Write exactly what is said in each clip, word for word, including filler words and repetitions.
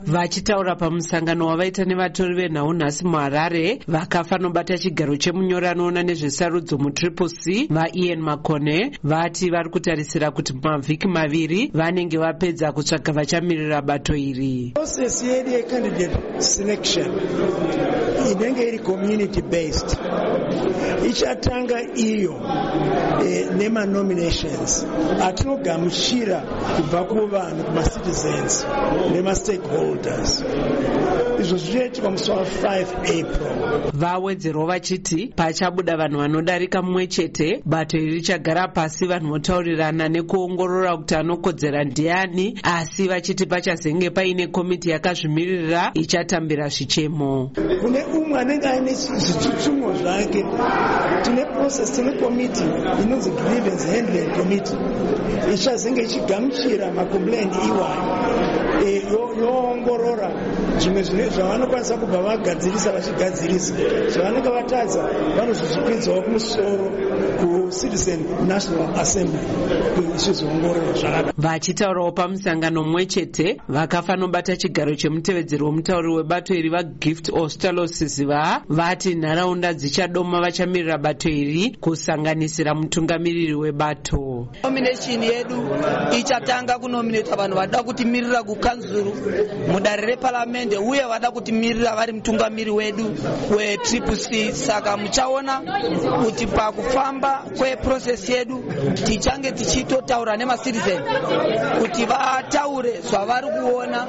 Vachitaura pamusangano wavaita nevatori venhau nhasi muHarare, vakafa nobata chigaro chemunyora anoona nezvesarudzo mutriple C vaIan Makone vati vari kutarisira kuti mavhiki maviri vanenge vapedza kutsvaga vachamirira bato iri. Process yedu yecandidate selection inenge iri community based ichatanga iyo e, nema nominations atinogamuchira kubva kuvanhu kumacitizens nema stakeholders. Izvo zvichaitika musi wa five April. Vawedzerawo vachiti pachabuda vanhu vanodarika mumwe chete, bato iri richagara pasi vanhu votaurirana nekuongorora kuti anokodzera ndiani, asi vachiti pachazenge paine komiti yakazvimirira ichatambira zvichemo. Kune umwe anenge aine zvitsutsumwo zvake, tine process, tine komiti inonzi grievance handling committee ichazenge ichigamuchira makomplaini iwayo yoongorora zvimwe zvavanokwanisa kubva vagadzirisa vachigadzirisa, zvavanenge vatadza vanozozvipinzawo kumusoro kuCitizen National Assembly ichizoongorora zvakadaro. Vachitaurawo pamusangano mumwe chete, vakafa nobata chigaro chemutevedzeri womutauri webato iri vaGift Osterlosiziva vati nharaunda dzichadoma vachamirira bato iri kusanganisira mutungamiriri webato. Nomination yedu ichatanga kunominata vanhu vada kutimirira kukanzuru mudare reparamende uye vada kutimirira vari mutungamiri wedu wetriple C. Saka muchaona kuti pakufamba kweprocess yedu tichange tichitotaura nemacitizen kuti vataure zvavari kuona,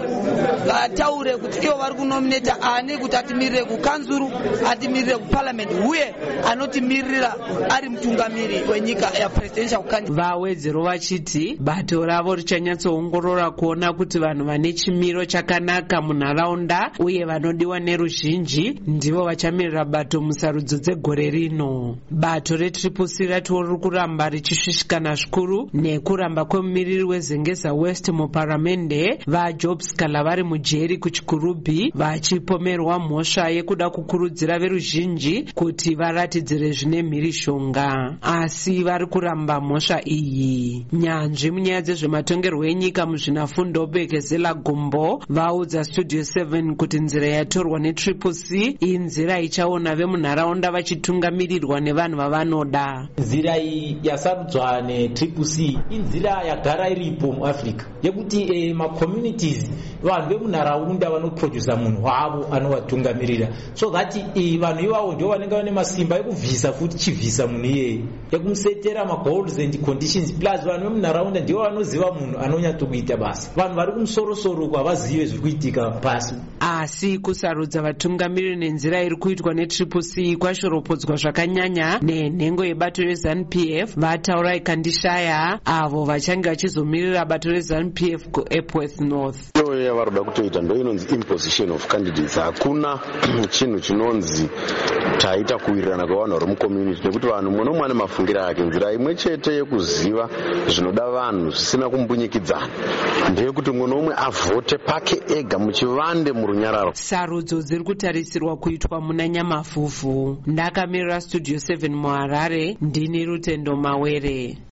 vataure kuti ivo vari kunominata ani kuti atimirire kukanzuru, atimirire kuparliament uye anotimirira ari mutungamiri wenyika yapresidential candidate. Vawedzero vachiti bato ravo richanyatsoongorora kuona kuti vanhu vane chimiro chakanaka munharaunda uye vanodiwa neruzhinji ndivo vachamirira bato musarudzo dzegore rino. Bato retriple C ratiwo riri kuramba richisvishikana zvikuru nekuramba kwemumiriri wezengeza West muparamende vaJobs Kala vari mujeri kuchikurubhi vachipomerwa mhosva yekuda kukurudzira veruzhinji kuti varatidzire zvine mhirishonga, asi vari kuramba mhosva iyi. Nyanzvi munyaya dzezvematongerwo enyika muzvinafundo Bekezela Gombo vaudza Studio seven kuti nzira yatorwa netriple C inzira ichaona vemunharaunda vachitungamirirwa nevanhu vavanoda. Nzira iyi yasarudzwa netriple C inzira yagara iripo muAfrica yekuti eh, macommunities vanhu vemunharaunda vanoprodusa munhu wavo anovatungamirira, so that eh, vanhu ivavo ndio vanenge vane masimba ekubvisa futi chivhisa munhu iyeye, ekumusetera magoals and conditions, plus vanhu vemunharaunda ndio vanoziva munhu anonyatsokuita basa. Vanhu vari kumusorosoro havazive zviri kuitika pasi. Asi kusarudza vatungamiriri nenzira iri kuitwa netriple C kwashoropodzwa zvakanyanya nenhengo yebato reZANU-P F vataura ikandishaya avo vachange vachizomirira bato reZANU-P F kuEpworth North. Iyo yavaroda kutoita ndo inonzi imposition of candidates. Hakuna chinhu chinonzi taita kuwirirana kwevanhu vari mucommunity, nekuti vanhu mumwe nomwe ane mafungiro ake. Nzira imwe chete yekuziva zvinoda vanhu zvisina kumbunyikidzana ndeyekuti mumwe nomwe avhote pake ega muchivande murunyararo. Sarudzo dziri kutarisirwa kuitwa muna Nyamafufu. Ndakamirira Studio seven muHarare, ndini Rutendo Mawere.